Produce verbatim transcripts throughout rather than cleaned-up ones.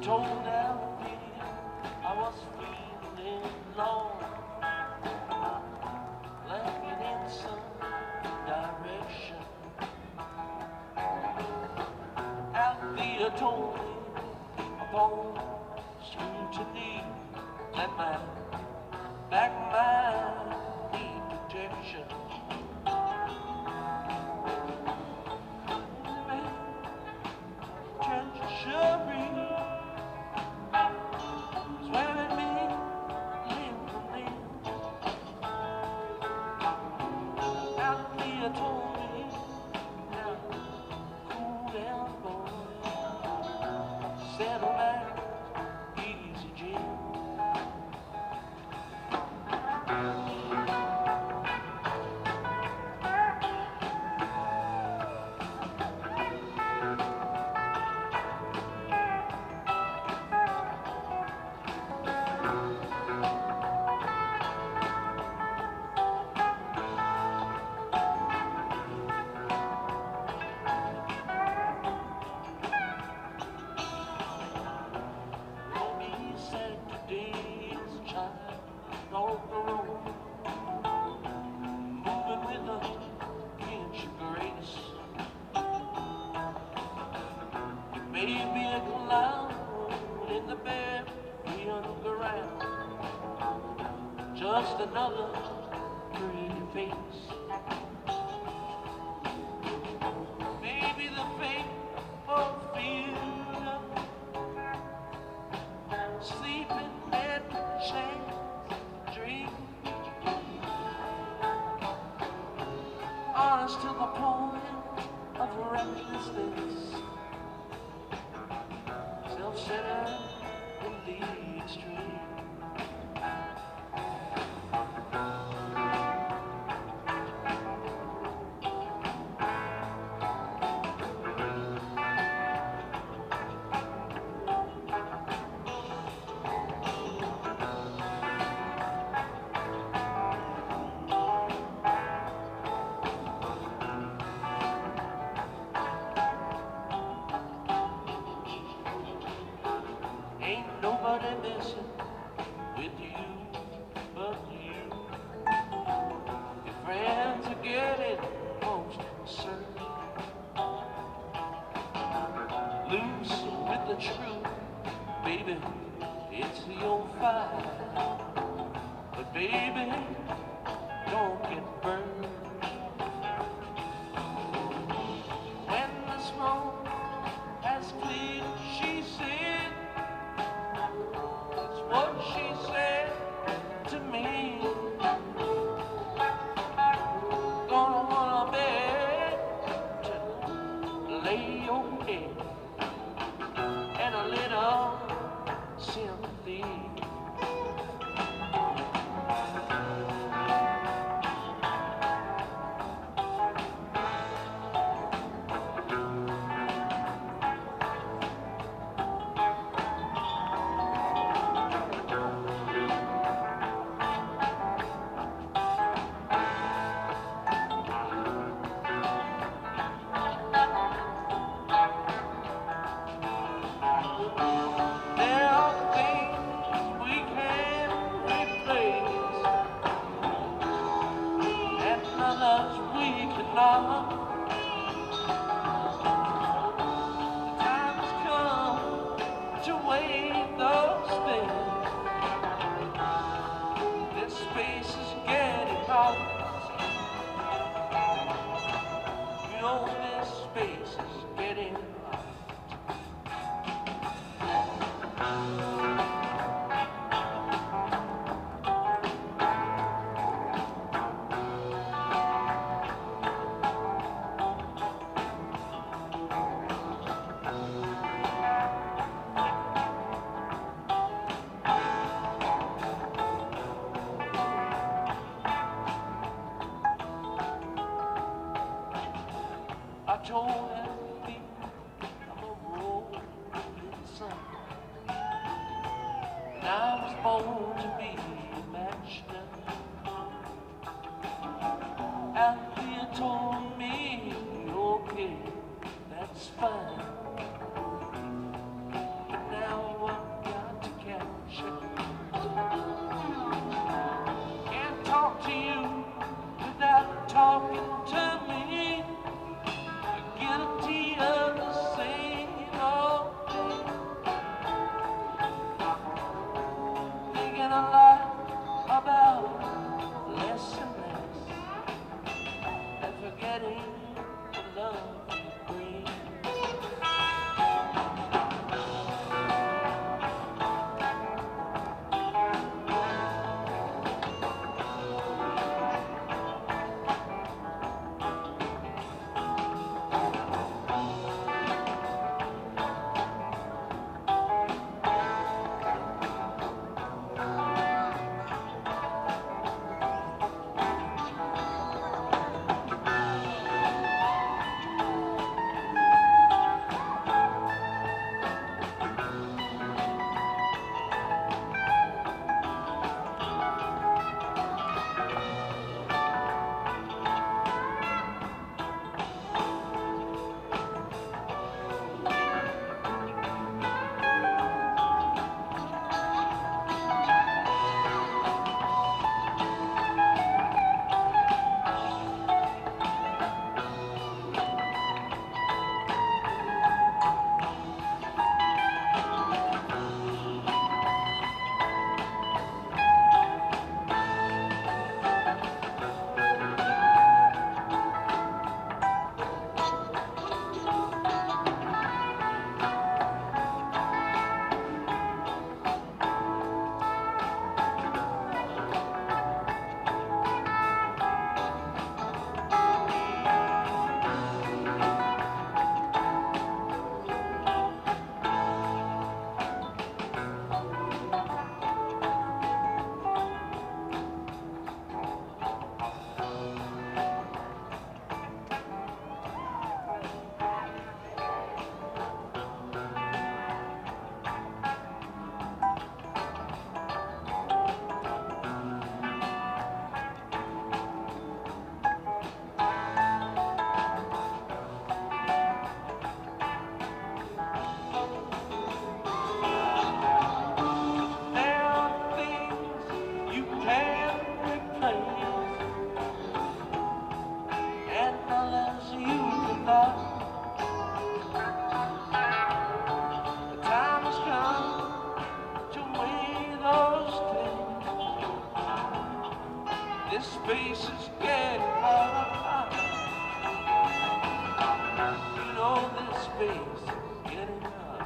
told Alfie I was feeling low, lacking in some direction. Alfie told me upon scrutiny that my back might need protection. Treachery swearing me limb from limb. Althea told me, now cool down, boy, settle back, easy, Jim. On the road, moving with an inch of grace. It may be a cloud in the belly underground, just another pretty face. Maybe the fate of fear, sleeping at the chain. Honest to the point of recklessness, self-centered in the extreme. Ain't nobody messing with you but you. Your friends are getting most concerned. Loose with the truth, baby, it's the old fight. But baby, don't get burned. When the smoke has cleared, she said, what she said to me. Gonna wanna beg to lay your head and a little sympathy. We cannot. The time has come to wave those things. This space is getting hot. You know this space is getting hot. I told Alfie I'm a roll in the sun, and I was born to be a matchman. Alfie told me, okay, that's fine, but now this space is getting hot. You know this space is getting hot.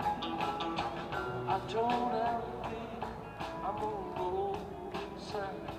I told Alfie I'm gonna go inside.